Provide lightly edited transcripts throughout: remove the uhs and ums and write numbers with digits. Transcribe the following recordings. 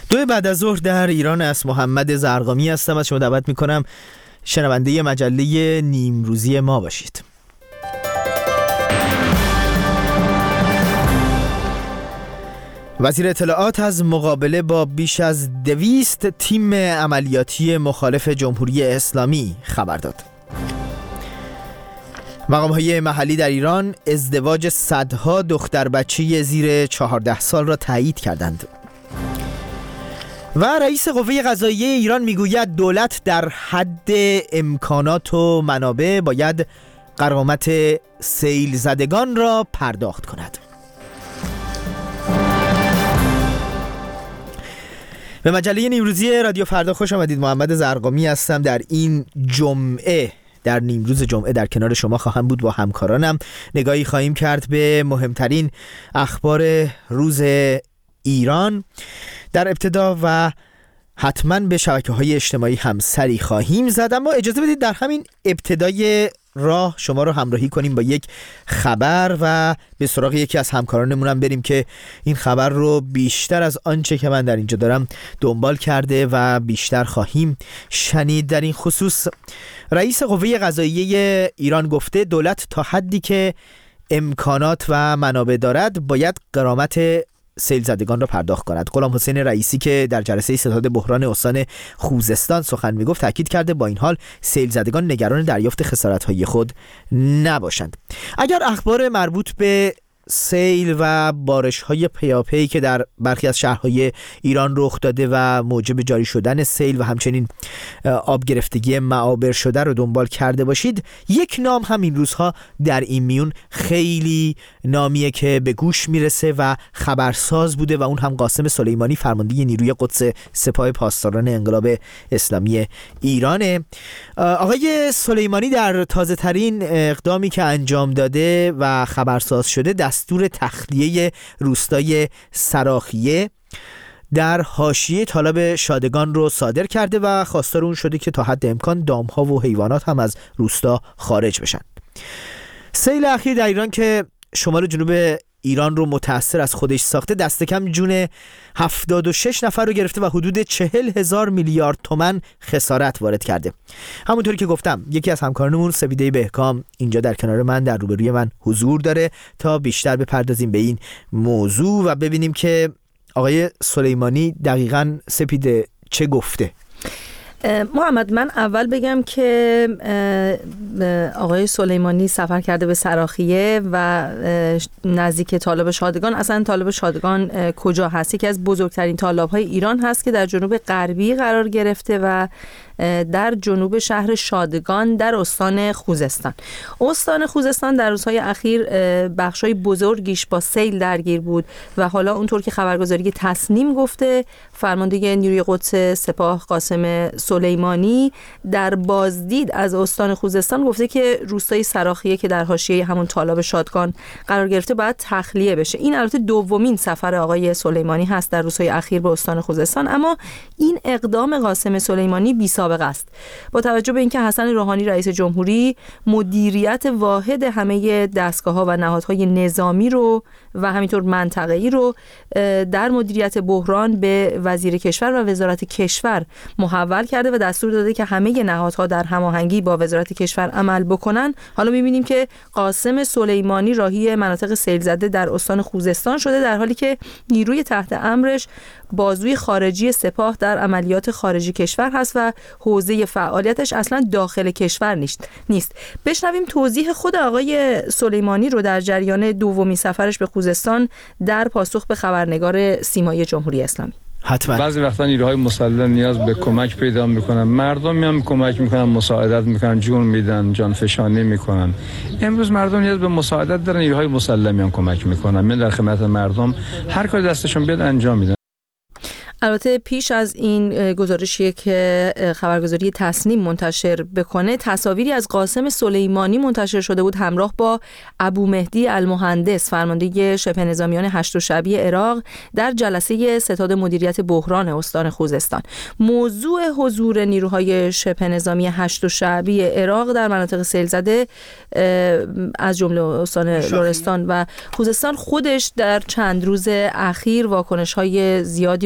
دو بعد از ظهر در ایران از محمد زرقامی هستم. از شما دعوت میکنم شنونده مجله نیمروزی ما باشید. وزیر اطلاعات از مقابله با بیش از 200 تیم عملیاتی مخالف جمهوری اسلامی خبر داد. مقام‌های محلی در ایران ازدواج صدها دختر بچه زیر 14 سال را تایید کردند. و رئیس قوه قضاییه ایران میگوید دولت در حد امکانات و منابع باید غرامت سیل زدگان را پرداخت کند. به مجله نیمروزی رادیو فردا خوش آمدید. محمد زرقامی هستم. در این جمعه، در نیمروز جمعه در کنار شما خواهم بود. با همکارانم نگاهی خواهیم کرد به مهمترین اخبار روز ایران در ابتدا و حتما به شبکه‌های اجتماعی هم سری خواهیم زد. اما اجازه بدید در همین ابتدای راه شما رو همراهی کنیم با یک خبر و به سراغ یکی از همکارانمون بریم که این خبر رو بیشتر از آنچه که من در اینجا دارم دنبال کرده و بیشتر خواهیم شنید. در این خصوص رئیس قوه قضاییه ایران گفته دولت تا حدی که امکانات و منابع دارد باید غرامت سیل زدگان را پرداخت کند. غلام حسین رئیسی که در جلسه ستاد بحران استان خوزستان سخن میگفت تاکید کرده با این حال سیل زدگان نگران دریافت خسارت‌های خود نباشند. اگر اخبار مربوط به سیل و بارش‌های پیاپی که در برخی از شهرهای ایران رخ داده و موجب جاری شدن سیل و همچنین آب گرفتگی معابر شده رو دنبال کرده باشید، یک نام هم این روزها در این میون خیلی نامیه که به گوش میرسه و خبرساز بوده و اون هم قاسم سلیمانی، فرمانده نیروی قدس سپاه پاسداران انقلاب اسلامی ایرانه. آقای سلیمانی در تازه ترین اقدامی که انجام داده و خبرساز شده دستور تخلیه روستای سراخیه در حاشیه طالب شادگان رو صادر کرده و خواستار اون شده که تا حد امکان دامها و حیوانات هم از روستا خارج بشن. سیل اخیر در ایران که شمال جنوب ایران رو متأثر از خودش ساخته دست کم جون 76 نفر رو گرفته و حدود 40,000 میلیارد تومان خسارت وارد کرده. همونطوری که گفتم یکی از همکارانمون سپیده بهکام اینجا در کنار من در روبروی من حضور داره تا بیشتر بپردازیم به این موضوع و ببینیم که آقای سلیمانی دقیقاً سپیده چه گفته. محمد، من اول بگم که آقای سلیمانی سفر کرده به سراخیه و نزدیک طالب شادگان. اصلا طالب شادگان کجا هست؟ یکی از بزرگترین طالب‌های ایران هست که در جنوب غربی قرار گرفته و در جنوب شهر شادگان در استان خوزستان. استان خوزستان در روزهای اخیر بخشای بزرگیش با سیل درگیر بود و حالا اونطور که خبرگزاری تصنیم گفته فرمانده نیروی قدس سپاه قاسم سلیمانی در بازدید از استان خوزستان گفته که روستای سراخیه که در حاشیه همون طالب شادگان قرار گرفته باید تخلیه بشه. این البته دومین سفر آقای سلیمانی هست در روزهای اخیر به استان خوزستان، اما این اقدام قاسم سلیمانی بی‌سابقه است. با توجه به اینکه حسن روحانی رئیس جمهوری مدیریت واحد همه دستگاه‌ها و نهادهای نظامی رو و همینطور منطقه‌ای رو در مدیریت بحران به وزیر کشور و وزارت کشور محول کرده و دستور داده که همه نهادها در هماهنگی با وزارت کشور عمل بکنن. حالا می‌بینیم که قاسم سلیمانی راهی مناطق سیل زده در استان خوزستان شده، در حالی که نیروی تحت امرش بازوی خارجی سپاه در عملیات خارجی کشور هست و حوزه فعالیتش اصلا داخل کشور نیست. بشنویم توضیح خود آقای سلیمانی رو در جریان دومین سفرش به خوزستان در پاسخ به خبرنگار سیمای جمهوری اسلامی. حتما بعضی وقتا نیروهای مسلح نیاز به کمک پیدا میکنن، مردم میان کمک میکنن، مساعدت میکنن، جون میدن، جانفشانی میکنن. امروز مردم نیاز به مساعدت دارن، نیروهای مسلح میان کمک میکنن، من در خدمت مردم هر کاری دستشون بیاد انجام میدن. البته پیش از این گزارشی که خبرگزاری تصنیم منتشر بکنه، تصاویری از قاسم سلیمانی منتشر شده بود همراه با ابو مهدی المهندس، فرمانده شبه نظامیان هشت و شعبی عراق در جلسه ستاد مدیریت بحران استان خوزستان. موضوع حضور نیروهای شبه نظامی هشت و شعبی عراق در مناطق سیل زده از جمله استان لرستان و خوزستان خودش در چند روز اخیر واکنش‌های زیادی رو به دنبال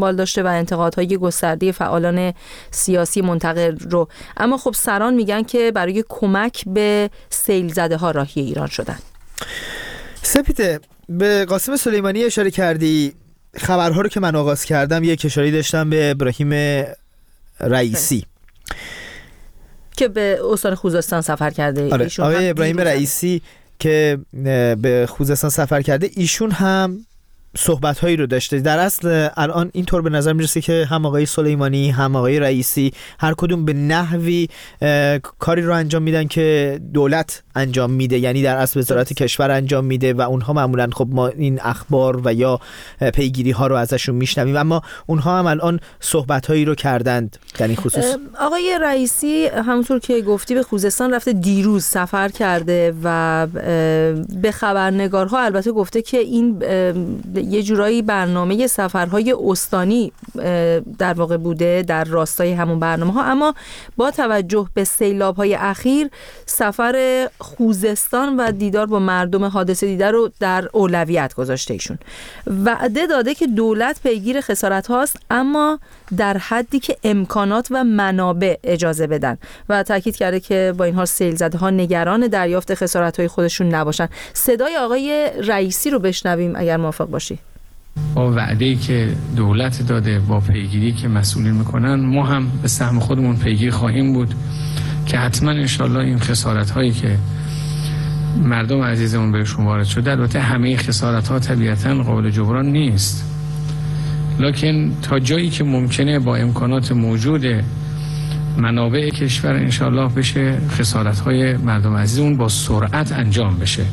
دنبال داشته و انتقادهای گسترده فعالان سیاسی منتقل رو. اما خب سران میگن که برای کمک به سیل زده ها راهی ایران شدن. سپیده، به قاسم سلیمانی اشاره کردی. خبرها رو که من آغاز کردم یک اشاره داشتم به ابراهیم رئیسی که به استان خوزستان سفر کرده. آره، آقای ابراهیم رئیسی که به خوزستان سفر کرده، ایشون هم صحبت‌هایی رو داشته. در اصل الان اینطور به نظر میرسه که هم آقای سلیمانی هم آقای رئیسی هر کدوم به نحوی کاری رو انجام میدن که دولت انجام میده، یعنی در اصل وزارت کشور انجام میده و اونها معمولا خب ما این اخبار و یا پیگیری ها رو ازشون میشنویم، اما اونها هم الان صحبت‌هایی رو کردند در این خصوص. آقای رئیسی همونطور که گفتی به خوزستان رفته، دیروز سفر کرده و به خبرنگارها البته گفته که این یه جورایی برنامه سفرهای استانی در واقع بوده در راستای همون برنامه ها، اما با توجه به سیلاب های اخیر سفر خوزستان و دیدار با مردم حادثه دیده رو در اولویت گذاشته. ایشون وعده داده که دولت پیگیر خسارت هاست، اما در حدی که امکانات و منابع اجازه بدن و تاکید کرده که با این حال سیل زده ها نگران دریافت خسارت های خودشون نباشن. صدای آقای رئیسی رو بشنویم اگر موافق باشی. با وعده‌ای که دولت داده، با پیگیری که مسئولین میکنن، ما هم به سهم خودمون پیگیر خواهیم بود که حتما انشالله این خسارت هایی که مردم عزیزمون بهشون وارد شده، البته همه خسارت ها طبیعتاً قابل جبران نیست، لکن تا جایی که ممکنه با امکانات موجود منابع کشور انشالله بشه خسارت های مردم عزیزمون با سرعت انجام بشه.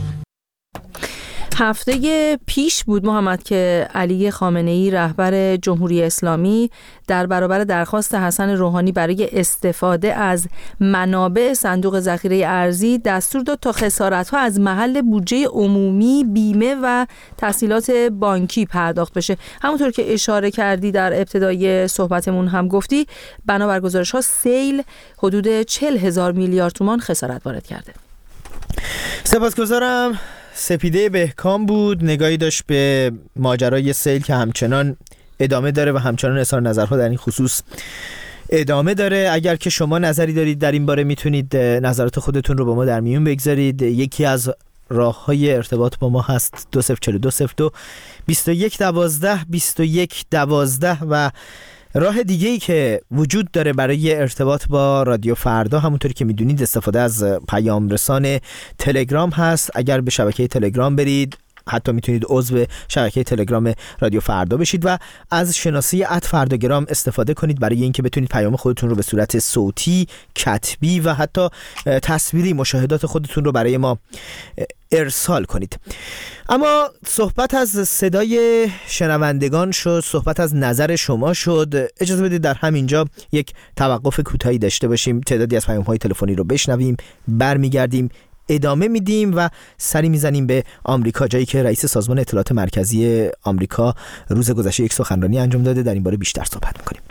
هفته پیش بود محمد که علی خامنه‌ای رهبر جمهوری اسلامی در برابر درخواست حسن روحانی برای استفاده از منابع صندوق ذخیره ارزی دستور داد تا خسارت‌ها از محل بودجه عمومی، بیمه و تسهیلات بانکی پرداخت بشه. همونطور که اشاره کردی در ابتدای صحبتمون هم گفتی، بنابر گزارش‌ها سیل حدود 40,000 میلیارد تومان خسارت وارد کرده. سپاسگزارم. سپیده بهکام بود، نگاهی داشت به ماجرای سیل که همچنان ادامه داره و همچنان اظهار نظرها در این خصوص ادامه داره. اگر که شما نظری دارید در این باره میتونید نظرات خودتون رو با ما در میون بگذارید. یکی از راه‌های ارتباط با ما هست 204202 2112 2112 و راه دیگه‌ای که وجود داره برای ارتباط با رادیو فردا، همونطوری که میدونید استفاده از پیام رسان تلگرام هست. اگر به شبکه تلگرام برید، حتی میتونید عضو شبکه تلگرام رادیو فردا بشید و از شناسه @فرداگرام استفاده کنید برای اینکه بتونید پیام خودتون رو به صورت صوتی، کتبی و حتی تصویری مشاهدات خودتون رو برای ما ارسال کنید. اما صحبت از صدای شنوندگان شد، صحبت از نظر شما شد. اجازه بدید در همینجا یک توقف کوتاهی داشته باشیم، تعدادی از پیام‌های تلفنی رو بشنویم، برمیگردیم ادامه میدیم و سری میزنیم به آمریکا، جایی که رئیس سازمان اطلاعات مرکزی آمریکا روز گذشته یک سخنرانی انجام داده. در این باره بیشتر صحبت میکنیم.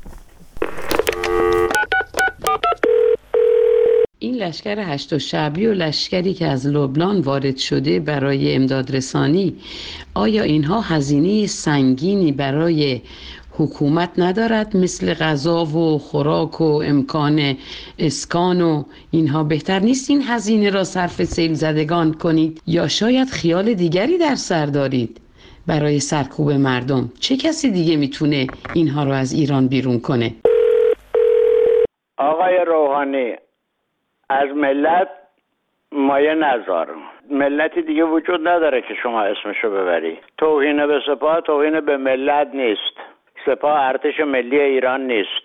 این لشکر هشت شعبی و لشکری که از لبنان وارد شده برای امدادرسانی، آیا اینها هزینه سنگینی برای حکومت ندارد؟ مثل غذا و خوراک و امکان اسکان و اینها، بهتر نیست این هزینه را صرف سیل زدگان کنید؟ یا شاید خیال دیگری در سر دارید برای سرکوب مردم؟ چه کسی دیگه میتونه اینها را از ایران بیرون کنه؟ آقای روحانی، از ملت مایه نذار. ملتی دیگه وجود نداره که شما اسمشو ببری. توهین به سپاه توهین به ملت نیست. سپاه ارتش ملی ایران نیست.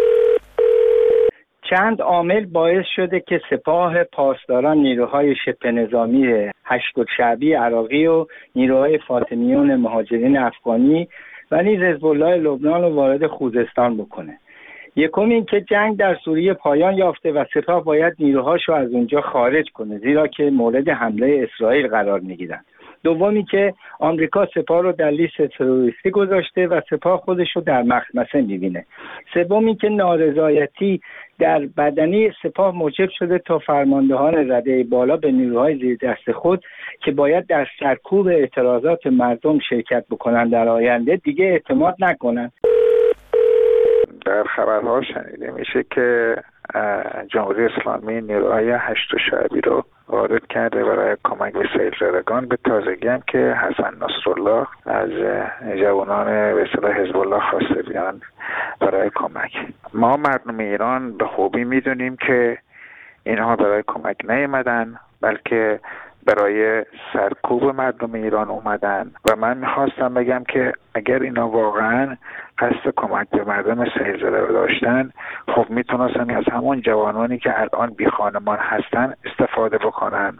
چند عامل باعث شده که سپاه پاسداران نیروهای شبه نظامی هشت شعبی عراقی و نیروهای فاطمیون مهاجرین افغانی و نیز حزب الله لبنان رو وارد خوزستان بکنه. یکم این که جنگ در سوریه پایان یافته و سپاه باید نیروهاشو از اونجا خارج کنه، زیرا که مورد حمله اسرائیل قرار میگیرن. دومی که آمریکا سپاه رو در لیست تروریستی گذاشته و سپاه خودش رو در مخمصه میبینه. سومی که نارضایتی در بدنی سپاه موجب شده تا فرماندهان رده بالا به نیروهای زیر دست خود که باید در سرکوب اعتراضات مردم شرکت بکنن در آینده دیگه اعتماد نکنن. در خبرها شنیده میشه که جمهوری اسلامی نیروهای هشت شعبی رو وارد کرده برای کمک به سیل زدگان. به تازگی هم که حسن نصرالله از جوانان به اصطلاح حزب الله خواسته بیان برای کمک. ما مردم ایران به خوبی میدونیم که اینها برای کمک نیامدن، بلکه برای سرکوب مردم ایران اومدن و من میخواستم بگم که اگر اینا واقعا قصد کمک به مردم سیل زده رو داشتن، خب میتونستن از همون جوانانی که الان بی خانمان هستن استفاده بکنن.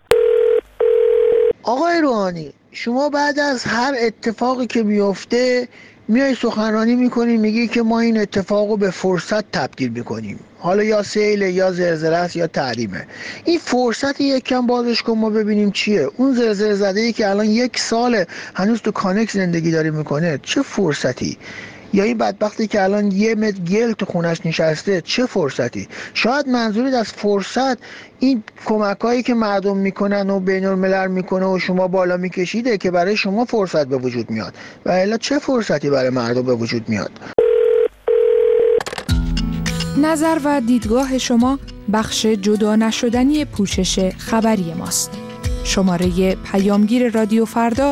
آقای روحانی، شما بعد از هر اتفاقی که میفته میای سخنرانی میکنی، میگی که ما این اتفاق رو به فرصت تبدیل میکنیم، حالا یا سیل یا زلزله است یا تحریمه. این فرصت یک کم بازش کن ما ببینیم چیه. اون زلزله زده‌ای که الان 1 سال هنوز تو کانکس زندگی داره میکنه چه فرصتی؟ یا این بدبختی که الان 1 متر گل تو خونش نشسته چه فرصتی؟ شاید منظورت از فرصت این کمکایی که مردم میکنن و بین الملل میکنه و شما بالا میکشیده که برای شما فرصت به وجود میاد، و الا چه فرصتی برای مردم به وجود میاد؟ نظر و دیدگاه شما بخش جدا نشدنی پوشش خبری ماست. شماره پیامگیر رادیو فردا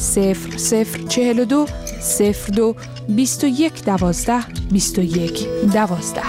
0042 02 21 12 21 12.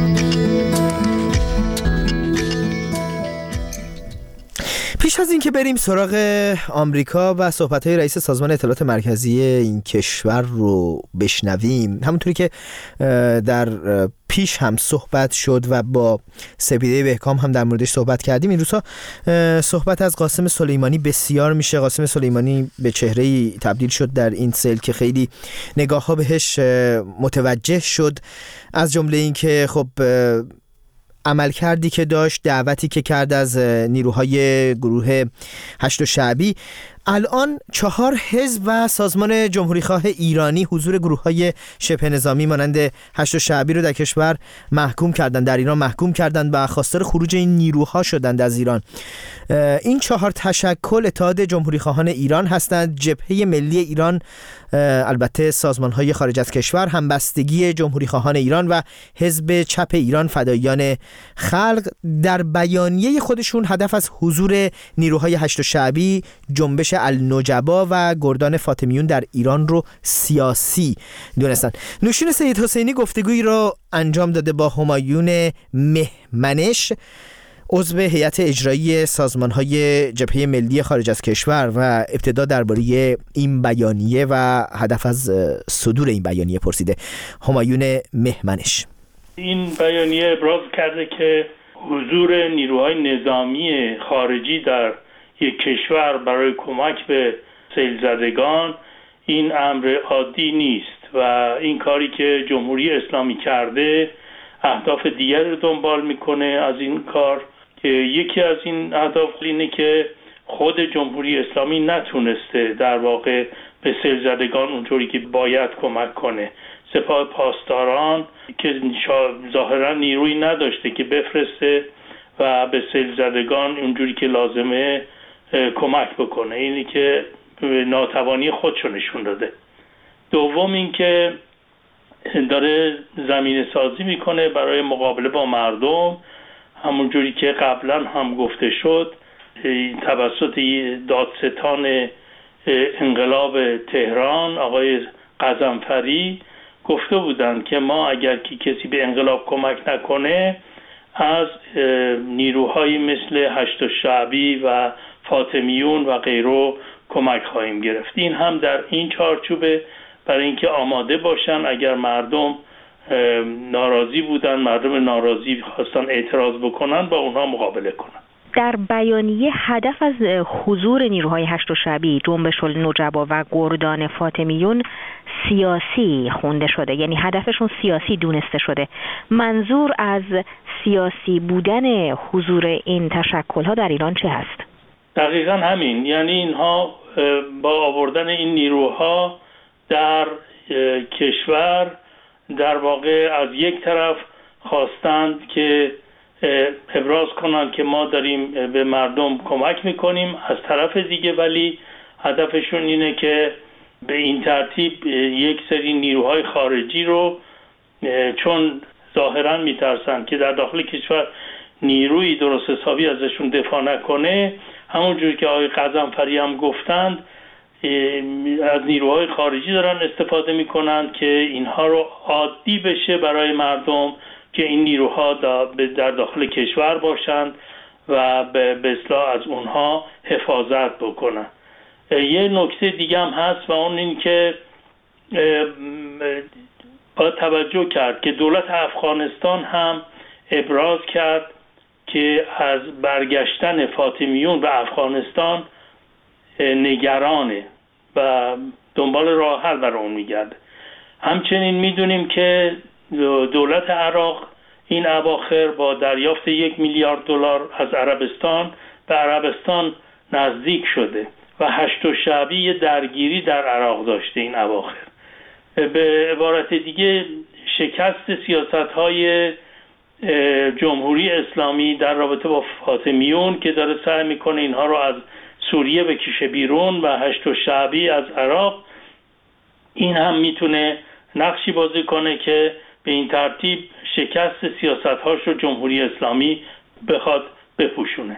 پیش از این که بریم سراغ آمریکا و صحبت‌های رئیس سازمان اطلاعات مرکزی این کشور رو بشنویم، همونطوری که در پیش هم صحبت شد و با سپیده بهکام هم در موردش صحبت کردیم، این روزها صحبت از قاسم سلیمانی بسیار میشه. قاسم سلیمانی به چهره‌ای تبدیل شد در این سیل که خیلی نگاه‌ها بهش متوجه شد، از جمله این که خب عملکردی که داشت، دعوتی که کرد از نیروهای گروه هشت شعبی. الان 4 حزب و سازمان جمهوریخواه ایرانی حضور گروه‌های شبه نظامی مانند هشت شعبی رو در کشور محکوم کردند، در ایران محکوم کردند و خواستار خروج این نیروها شدند از ایران. این 4 تشکل اتحاد جمهوریخواهان ایران هستند: جبهه ملی ایران، البته سازمان‌های خارج از کشور، همبستگی جمهوریخواهان ایران و حزب چپ ایران فداییان خلق. در بیانیه خودشون هدف از حضور نیروهای هشت شعبی، جنبش النجبا و گردان فاطمیون در ایران رو سیاسی دونستن. نوشین سید حسینی گفتگویی را انجام داده با همایون مهمنش، عضو هیئت اجرایی سازمان‌های جبهه ملی خارج از کشور، و ابتدا درباره این بیانیه و هدف از صدور این بیانیه پرسیده. همایون مهمنش: این بیانیه ابراز کرده که حضور نیروهای نظامی خارجی در یک کشور برای کمک به سیل زدگان این امر عادی نیست و این کاری که جمهوری اسلامی کرده اهداف دیگر رو دنبال میکنه از این کار، که یکی از این اهداف اینه که خود جمهوری اسلامی نتونسته در واقع به سیل زدگان اونطوری که باید کمک کنه. سپاه پاسداران که ظاهرا نیروی نداشته که بفرسته و به سیل زدگان اونجوری که لازمه کمک بکنه، اینی که ناتوانی خودشو نشون داده. دوم این که داره زمینه سازی میکنه برای مقابله با مردم، همونجوری که قبلا هم گفته شد توسط دادستان انقلاب تهران آقای غضنفری گفته بودند که ما اگر که کسی به انقلاب کمک نکنه از نیروهای مثل هشت شعبی و فاطمیون و غیره کمک خواهیم گرفت. این هم در این چارچوبه برای اینکه آماده باشن اگر مردم ناراضی بودن، مردم ناراضی خواستن اعتراض بکنن، با اونها مقابله کنن. در بیانیه هدف از حضور نیروهای هشت شعبی، جنبش النجبا و گردان فاطمیون سیاسی خونده شده، یعنی هدفشون سیاسی دونسته شده. منظور از سیاسی بودن حضور این تشکل‌ها در ایران چه هست؟ دقیقاً همین، یعنی اینها با آوردن این نیروها در کشور در واقع از یک طرف خواستند که ابراز کنند که ما داریم به مردم کمک میکنیم، از طرف دیگه ولی هدفشون اینه که به این ترتیب یک سری نیروهای خارجی رو چون ظاهرا میترسن که در داخل کشور نیروی درست حسابی ازشون دفاع نکنه، همونجور که آقای غضنفری هم گفتند از نیروهای خارجی دارن استفاده میکنند که اینها رو عادی بشه برای مردم که این نیروها در داخل کشور باشند و به اصطلاح از اونها حفاظت بکنن. یه نکته دیگه هم هست و اون این که باید توجه کرد که دولت افغانستان هم ابراز کرد که از برگشتن فاطمیون به افغانستان نگرانه و دنبال راه حل برای اون میگرده. همچنین میدونیم که دولت عراق این اواخر با دریافت 1 میلیارد دلار از عربستان به عربستان نزدیک شده و 8 شعبی درگیری در عراق داشته این اواخر. به عبارت دیگه شکست سیاست‌های جمهوری اسلامی در رابطه با فاطمیون که داره سعی میکنه اینها رو از سوریه بکشه بیرون و 8 شعبی از عراق، این هم میتونه نقشی بازی کنه که به این ترتیب شکست سیاست‌هاش رو جمهوری اسلامی بخواد بپوشونه.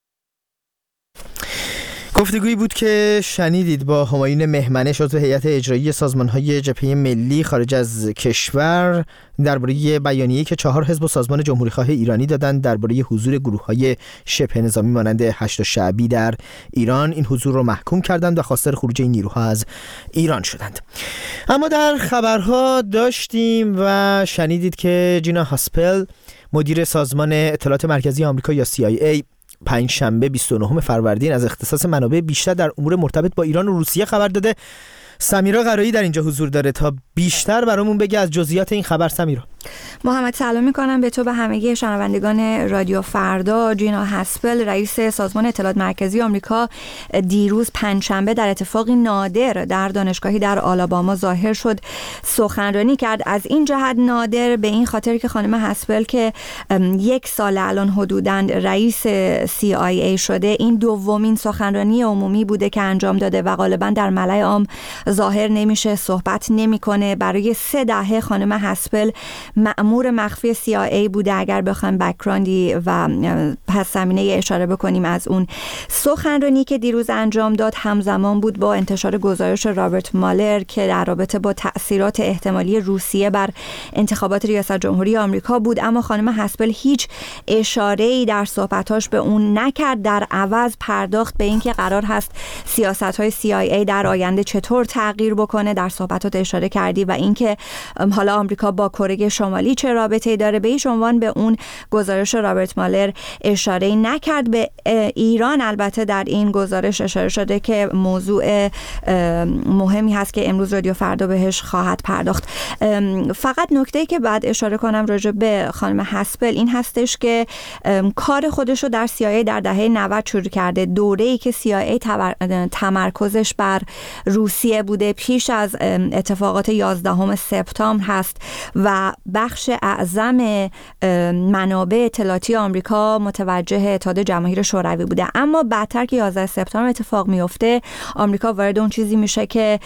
گفتگویی بود که شنیدید با همایون مهمنش عضو هیئت اجرایی سازمان‌های جبهه ملی خارج از کشور درباره بیانیه‌ای که 4 حزب و سازمان جمهوری‌خواه ایرانی دادند درباره حضور گروه‌های شبه نظامی مانند 8 شعبی در ایران. این حضور رو محکوم کردند و خواستار خروج این نیروها از ایران شدند. اما در خبرها داشتیم و شنیدید که جینا هاسپل مدیر سازمان اطلاعات مرکزی آمریکا یا CIA پنجشنبه 29 فروردین از اختصاص منابع بیشتر در امور مرتبط با ایران و روسیه خبر داده. سمیرا قرایی در اینجا حضور داره تا بیشتر برامون بگه از جزئیات این خبر. سمیرا. محمد سلام میکنم به تو، به همه شنوندگان رادیو فردا. جینا هاسپل رئیس سازمان اطلاعات مرکزی آمریکا دیروز پنجشنبه در اتفاقی نادر در دانشگاهی در آلاباما ظاهر شد، سخنرانی کرد. از این جهت نادر به این خاطر که خانم هاسپل که 1 سال الان حدوداً رئیس CIA شده، این دومین سخنرانی عمومی بوده که انجام داده و غالباً در ملأ عام ظاهر نمیشه، صحبت نمیکنه. برای 3 دهه خانم هاسپل مأمور مخفی CIA بوده اگر بخوایم بک‌گراندی و پس زمینه اشاره بکنیم از اون. سخنرانی که دیروز انجام داد همزمان بود با انتشار گزارش رابرت مالر که در رابطه با تأثیرات احتمالی روسیه بر انتخابات ریاست جمهوری آمریکا بود، اما خانم هاسپل هیچ اشاره‌ای در صحبتاش به اون نکرد. در عوض پرداخت به اینکه قرار هست سیاست‌های CIA در آینده چطور تغییر بکنه. در صحبتات اشاره کردی و اینکه حالا آمریکا با کره شمالی چه رابطه‌ای داره. به هیچ عنوان به اون گزارش رابرت مالر اشاره نکرد. به ایران البته در این گزارش اشاره شده که موضوع مهمی هست که امروز رادیو فردا بهش خواهد پرداخت. فقط نکته‌ای که بعد اشاره کنم راجع به خانم هاسپل این هستش که کار خودش رو در CIA در دهه 90 شروع کرده. دوره‌ای که CIA تمرکزش بر روسیه بوده پیش از اتفاقات 11 سپتامبر هست و بخش اعظم منابع اطلاعاتی آمریکا متوجه اتحاد جماهیر شوروی بوده. اما بعدتر که 11 سپتامبر اتفاق میفته، آمریکا وارد اون چیزی میشه که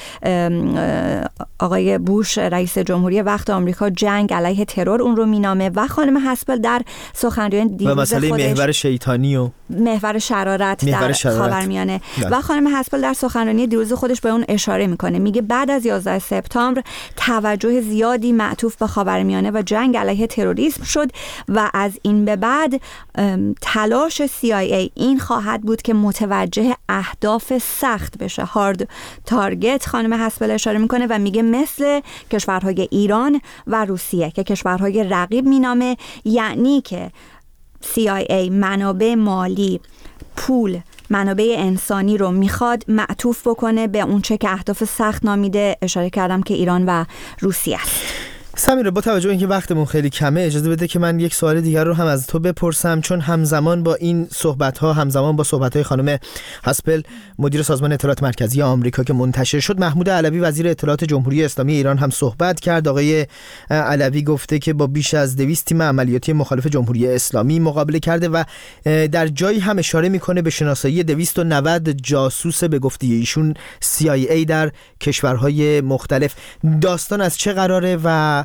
آقای بوش رئیس جمهوری وقت آمریکا جنگ علیه ترور اون رو مینامه و خانم هاسپل در سخنرانی دیروز خودش مسئله محور شیطانی و محور شرارت در خاورمیانه و خانم هاسپل در سخنرانی دیروز خودش به اون اشاره میکنه. میگه بعد از 11 سپتامبر توجه زیادی معطوف به خاورمیانه و جنگ علیه تروریسم شد و از این به بعد تلاش CIA این خواهد بود که متوجه اهداف سخت بشه، هارد تارگت. خانم هاسپل اشاره میکنه و میگه مثل کشورهای ایران و روسیه که کشورهای رقیب مینامه، یعنی که CIA منابع مالی، پول، منابع انسانی رو میخواد معطوف بکنه به اونچه که اهداف سخت نامیده. اشاره کردم که ایران و روسیه است. سمیرا، با توجه به اینکه وقتمون خیلی کمه اجازه بده که من یک سوال دیگر رو هم از تو بپرسم، چون همزمان با این صحبت‌ها، همزمان با صحبت‌های خانم هاسپل مدیر سازمان اطلاعات مرکزی آمریکا که منتشر شد، محمود علوی وزیر اطلاعات جمهوری اسلامی ایران هم صحبت کرد. آقای علوی گفته که با بیش از 200 تیم عملیاتی مخالف جمهوری اسلامی مقابله کرده و در جایی هم اشاره میکنه به شناسایی 290 جاسوس به گفته ایشون CIA در کشورهای مختلف. داستان از چه قراره و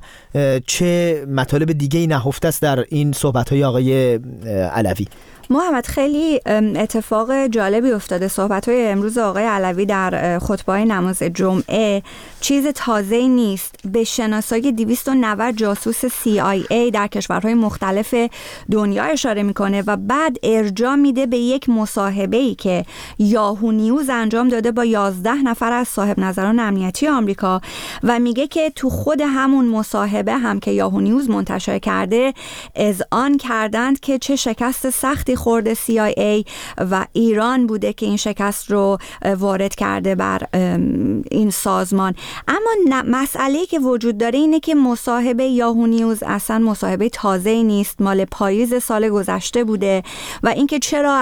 چه مطالب دیگه‌ای نهفته است در این صحبت‌های آقای علوی؟ محمد، خیلی اتفاق جالبی افتاده. صحبت‌های امروز آقای علوی در خطبه نماز جمعه چیز تازه‌ای نیست. به شناسایی 290 جاسوس CIA در کشورهای مختلف دنیا اشاره میکنه و بعد ارجاع میده به یک مصاحبه‌ای که یاهو نیوز انجام داده با 11 نفر از صاحب نظران امنیتی آمریکا و میگه که تو خود همون مصاحبه هم که یاهو نیوز منتشر کرده اذعان کردند که چه شکست سختی خورده CIA و ایران بوده که این شکست رو وارد کرده بر این سازمان. اما مسئله‌ای که وجود داره اینه که مصاحبه یاهو نیوز اصلا مصاحبه تازه‌ای نیست، مال پاییز سال گذشته بوده و اینکه چرا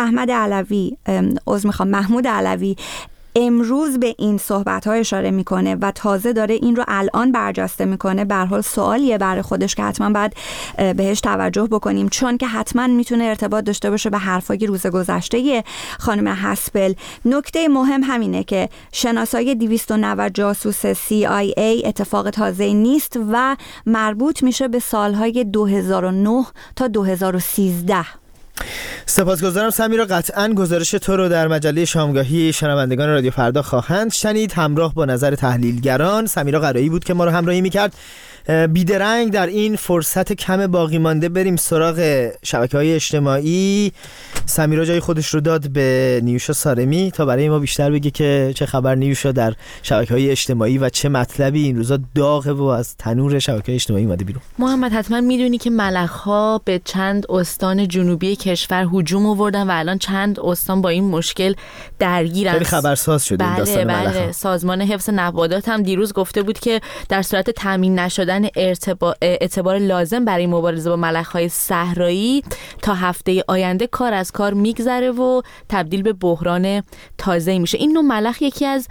محمود علوی امروز به این صحبت‌ها اشاره میکنه و تازه داره این رو الان برجسته میکنه، به هر حال سوالیه برای خودش که حتما باید بهش توجه بکنیم، چون که حتما میتونه ارتباط داشته باشه به حرفای روز گذشته خانم هسپل. نکته مهم همینه که شناسایی 290 جاسوس CIA اتفاق تازه نیست و مربوط میشه به سالهای 2009 تا 2013. سپاسگزارم سمیرا. قطعاً گزارش تو رو در مجله شامگاهی شنوندگان رادیو فردا خواهند شنید، همراه با نظر تحلیلگران. سمیرا قرایی بود که ما رو همراهی میکرد. بیدرنگ در این فرصت کم باقی مانده بریم سراغ شبکه‌های اجتماعی. سمیرا جای خودش رو داد به نیوشا سارمی تا برای ما بیشتر بگه که چه خبر نیوشا در شبکه‌های اجتماعی و چه مطلبی این روزا داغه و از تنور شبکه‌های اجتماعی اومده بیرون. محمد، حتما میدونی که ملخ‌ها به چند استان جنوبی کشور هجوم آوردن و الان چند استان با این مشکل درگیرن. خیلی خبرساز شده این داستان ملخ‌ها. بله. سازمان حفظ نباتات هم دیروز گفته بود که در صورت تامین نشدن اعتبار لازم برای مبارزه با ملخ‌های صحرایی تا هفته آینده کار از کار میگذره و تبدیل به بحران تازه‌ای میشه. این نوع ملخ یکی از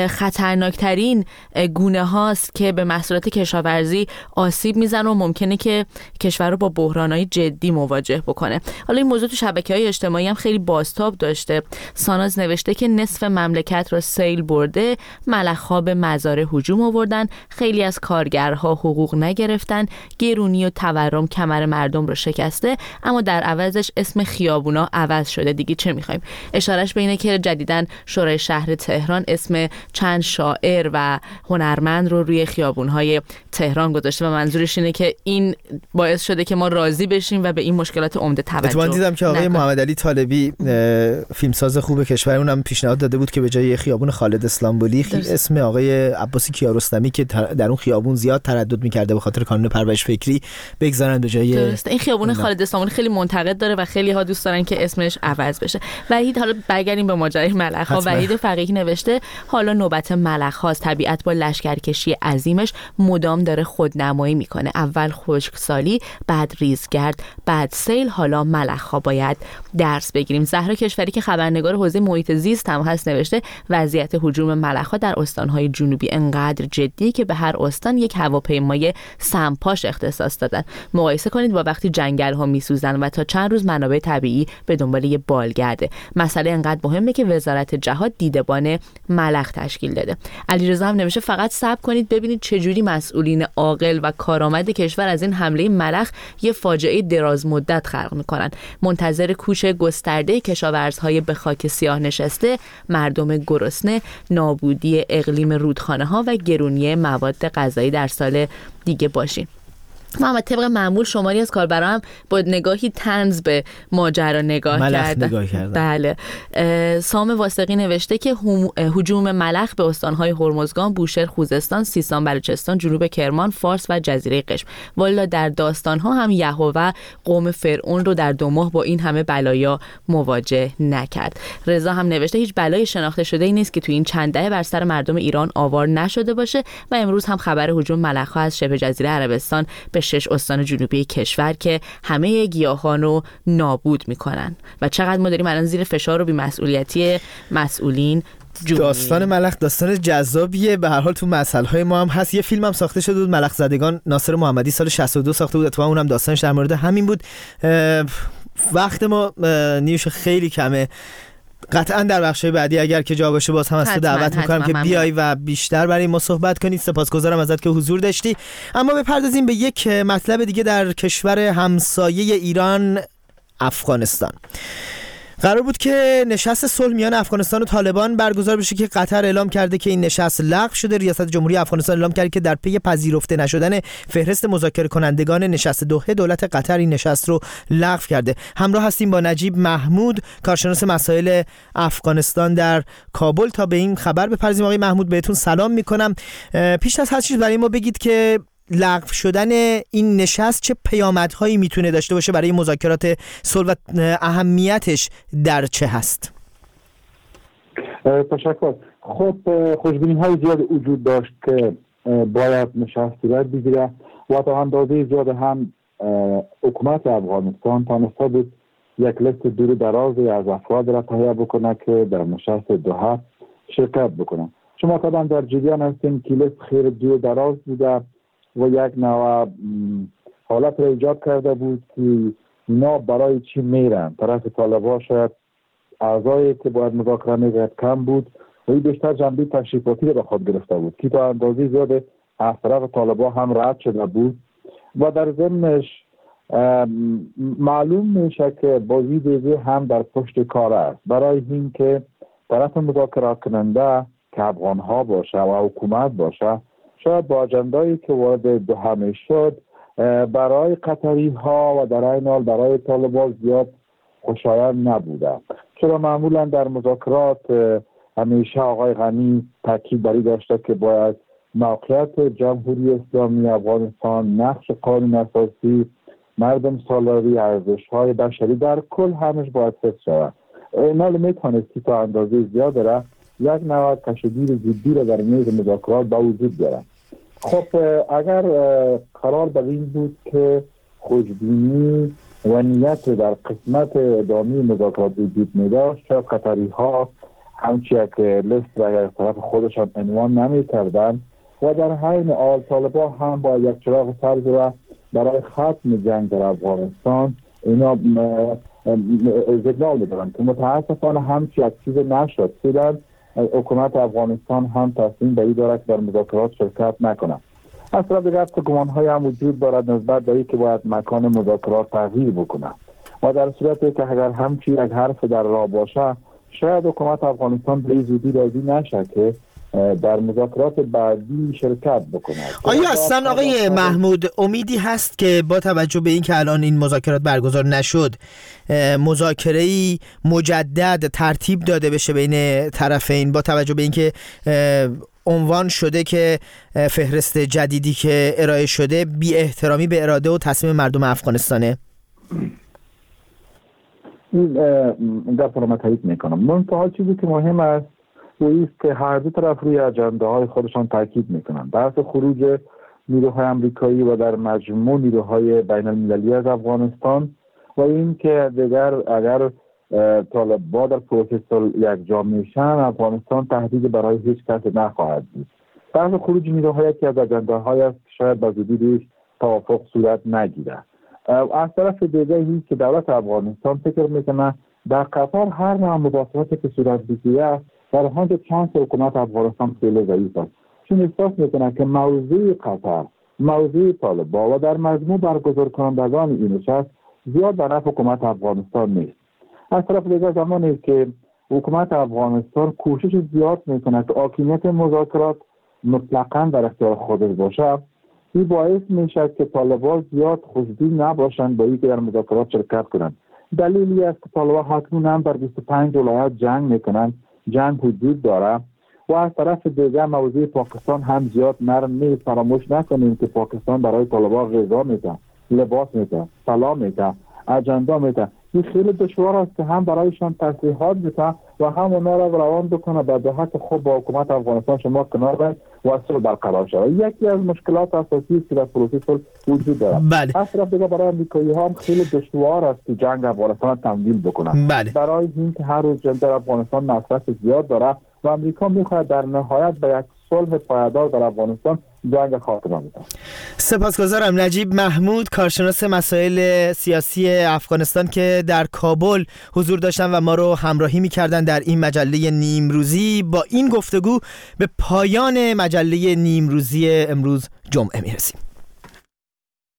خطرناکترین گونه هاست که به محصولات کشاورزی آسیب میزنه و ممکنه که کشور رو با بحران‌های جدی مواجه بکنه. حالا این موضوع تو شبکه‌های اجتماعی هم خیلی بازتاب داشته. ساناز نوشته که نصف مملکت رو سیل برده، ملخ‌ها به مزارع هجوم آوردن، خیلی از کارگرها حقوق نگرفتن، گرونی و تورم کمر مردم رو شکسته، اما در عوضش اسم خیابونا عوض شده. دیگه چه می‌خوایم؟ اشارهش به اینه که جدیداً شورای شهر تهران اسم چند شاعر و هنرمند رو روی خیابون‌های تهران گذاشته و منظورش اینه که این باعث شده که ما راضی بشیم و به این مشکلات عمده توجه من دیدم که آقای محمد علی طالبی فیلمساز خوب کشور اونم پیشنهاد داده بود که به جای خیابون خالد اسلامبولی اسم آقای عباسی کیارستمی که در اون خیابون زیاد تردد می‌کرده به خاطر قانون پرورش فکری بگذارن به جای. درسته. این خیابون خالد اسلامبولی خیلی منتقد داره و خیلی ها دوست دارن که اسمش عوض بشه. وحید، حالا برگردیم به ماجرای ملخ‌ها. وحید فقیهی نوشته حالا نوبت ملخ‌هاست. طبیعت با لشکرکشی عظیمش مدام داره خودنمایی میکنه. اول خشکسالی، بعد ریزگرد، بعد سیل، حالا ملخ‌ها باید درس بگیریم. زهرا کشوری که خبرنگار حوزه محیط زیست هم هست نوشته وضعیت هجوم ملخ‌ها در استان‌های جنوبی انقدر جدی که به هر استان یک هواپیمای سمپاش اختصاص دادن. مقایسه کنید با وقتی جنگل‌ها میسوزن و تا چند روز منابع طبیعی به دنبال یه بالگرده. مسئله انقدر مهمه که وزارت جهاد دیدبان ملخ تشکیل داده. علیرضا هم نوشته فقط صبر کنید ببینید چجوری مسئولین عاقل و کارآمد کشور از این حمله ملخ یه فاجعه دراز مدت خلق میکنن. منتظر کوچ گسترده کشاورزهای به خاک سیاه نشسته، مردم گرسنه، نابودی اقلیم رودخانه‌ها و گرونی مواد غذایی در سال دیگه باشین. محمد، طبق معمول شماری از کاربران با نگاهی طنز به ماجرا نگاه کردن. بله. سام واسقی نوشته که هجوم ملخ به استانهای هرمزگان، بوشهر، خوزستان، سیستان، بلوچستان، جنوب کرمان، فارس و جزیره قشم. والا در داستانها هم یهوه قوم فرعون رو در 2 ماه با این همه بلایا مواجه نکرد. رضا هم نوشته هیچ بلای شناخته شده ای نیست که تو این چند دهه بر سر مردم ایران آوار نشده باشه و امروز هم خبر هجوم ملخ‌ها از شبه جزیره عربستان به 6 استان جنوبی کشور که همه گیاهان رو نابود میکنن و چقدر ما داریم الان زیر فشار و بی‌مسئولیتی مسئولین. داستان ملخ داستان جذابیه، به هر حال تو مسائل ما هم هست. یه فیلم هم ساخته شده بود، ملخ زدگان، ناصر محمدی سال 62 ساخته بود، اتفاقا اونم داستانش در مورد همین بود. وقت ما نیوش خیلی کمه. قطعا در بخش بعدی اگر که جا باشه باز هم از تو دعوت میکنم که بیای و بیشتر برای ما صحبت کنید. سپاسگزارم ازت که حضور داشتی. اما بپردازیم به یک مطلب دیگه در کشور همسایه ایران، افغانستان. قرار بود که نشست صلح میان افغانستان و طالبان برگزار بشه که قطر اعلام کرده که این نشست لغو شده. ریاست جمهوری افغانستان اعلام کرد که در پی پذیرفته نشدن فهرست مذاکره کنندگان نشست دوحه، دولت قطر این نشست رو لغو کرده. همراه هستیم با نجیب محمود، کارشناس مسائل افغانستان در کابل، تا به این خبر بپردازیم. آقای محمود بهتون سلام میکنم. پیش از هر چیز برای ما بگید که لغو شدن این نشست چه پیامدهایی میتونه داشته باشه برای مذاکرات صلح و اهمیتش در چه هست؟ تشکر. خب خوشبینی های زیاد وجود داشت که باید نشست صورت بگیره و تا اندازه زیاد هم حکومت افغانستان تانسته بود یک لیست دور درازی از افراد را تهیه بکنه که در نشست دوحه شرکت بکنه. شما طبعا در جریان هستیم که لیست خیلی دور دراز بوده و یک نوع حالت را ایجاد کرده بود که اینا برای چی میرن. طرف طالبان شاید اعضایی که باید مذاکره میگرد کم بود و این بیشتر جنبه تشریفاتی را به خود گرفته بود که تا اندازه زیاد از طرف طالبان هم رد شده بود و در ضمنش معلوم میشه که بازی دیگه هم در پشت کار است برای این که طرف مذاکره کننده که افغان ها باشه و حکومت باشه شاید با اجندایی که وارد دوحه شد برای قطری ها و در این حال برای طالبان زیاد خوشایند نبوده. چرا معمولا در مذاکرات همیشه آقای غنی تاکید بر این داشته که باید موقعیت جمهوری اسلامی افغانستان، نقش قانون اساسی، مردم سالاری، ارزش‌های بشری در کل همش باید حفظ شود. اینا میتونستی تا اندازه زیاد داره یک نوع کشیدگیر جدی را در میز مذاکرات با وجود بیاره. خب اگر قرار بر این بود که خوشبینی و نیت در قسمت ادامه مذاکرات وجود می‌داشت، شاید قطری ها همچی یک لیست را از طرف خودشان عنوان نمی‌کردند و در حین حال طالبان هم با یک چراغ سبز را برای ختم جنگ در افغانستان اینا استدلال می‌دارند که متاسفانه همچی یک چیز نشد. سیدن حکومت افغانستان هم تصمیم به این دارد که در مذاکرات شرکت نکنه. از طرف دیگر گمان‌های هم وجود دارد نسبت به اینکه باید مکان مذاکرات تغییر بکنه و در صورتی که اگر همچی یک حرف در راه باشه شاید حکومت افغانستان به زودی راضی نشه که در مذاکرات بعدی شرکت بکنه. آیا اصلا آقای محمود امیدی هست که با توجه به اینکه الان این مذاکرات برگزار نشد مذاکره‌ای مجدد ترتیب داده بشه بین طرفین، با توجه به اینکه عنوان شده که فهرست جدیدی که ارائه شده بی احترامی به اراده و تصمیم مردم افغانستانه؟ این گپ رو من تایید میکنم. منتها چیزی که مهم است و ایست که هر دو طرف روی اجنده های خودشان تاکید میکنن. بحث خروج نیروهای امریکایی و در مجموع نیروهای بین المللی از افغانستان و این که دیگر اگر طالبان در پروسس یک جا میشن افغانستان تهدید برای هیچ کس نخواهد بود. بحث خروج نیروهای یکی از اجنده های است که شاید با زودی توافق صورت نگیره. از طرف دیگر این که دولت افغانستان فکر میکنه در قطر هر نوع مذاکراتی که صورت بگیره در حال چانس حکومت افغانستان خیلی ضعیف است، چون احساس میکنه که موضوع قطر، موضوع طالبان و در مجموع برگزار کنندگان این نشست زیاد به نفع حکومت افغانستان نیست. از طرف دیگر زمانی است که حکومت افغانستان کوشش زیاد میکنه که حاکمیت مذاکرات مطلقاً در اختیار خودش باشه، این باعث میشه که طالبان زیاد خوشبین نباشند با اینکه در مذاکرات شرکت کنند. دلیلی است که طالبان حتما هم در 25 ولایت جنگ میکنند، جنگ وجود داره و از طرف دیگر موضوع پاکستان هم زیاد نرم نیست. فراموش نکنیم که پاکستان برای طالبان غذا میده، لباس میده، سلاح میده، اجندا میده. این خیلی دشوار است که هم برایشان تسلیحات بده و هم اونا را روان بکنه به جهت خوب با حکومت افغانستان شما کنار باید و صلح برقرار شود. یکی از مشکلات اساسی است که در پروسه صلح وجود دارد. بله. از طرف دیگر برای امریکایی ها هم خیلی دشوار است که جنگ افغانستان تمویل بکنن. بله. برای اینکه هر روز جنگ در افغانستان مصرف زیاد داره و امریکا میخواهد در نهایت به یک صلح پایدار در افغانستان جنگ خاتمه میدن. سپاسگزارم. نجیب محمود، کارشناس مسائل سیاسی افغانستان که در کابل حضور داشتن و ما رو همراهی میکردن در این مجله نیمروزی. با این گفتگو به پایان مجله نیمروزی امروز جمعه میرسیم.